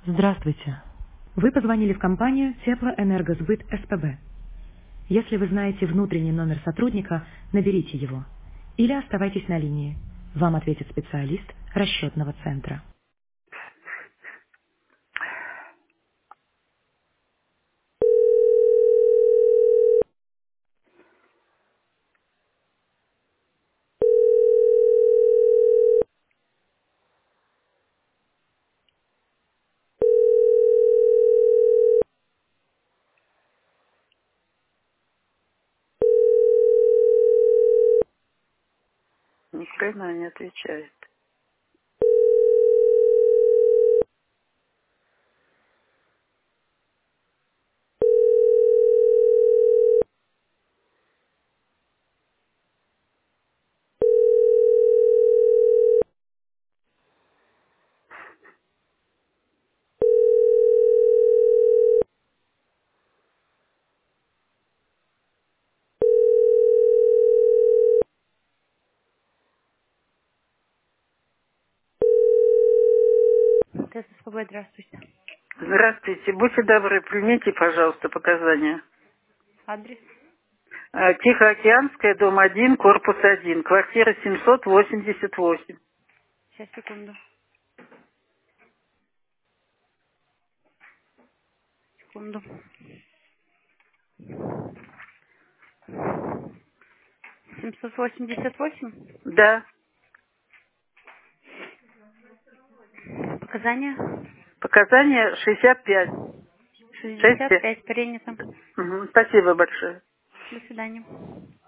Здравствуйте. Вы позвонили в компанию Теплоэнергосбыт СПБ. Если вы знаете внутренний номер сотрудника, наберите его. Или оставайтесь на линии. Вам ответит специалист расчетного центра. Никакая она не отвечает. ТССПБ, здравствуйте. Здравствуйте. Будьте добры, примите, пожалуйста, показания. Адрес? Тихоокеанская, дом 1, корпус 1, квартира 788. Сейчас, секунду. Секунду. 788. Да, Показания? показания 65. 65. 65. Принято. Спасибо большое. До свидания.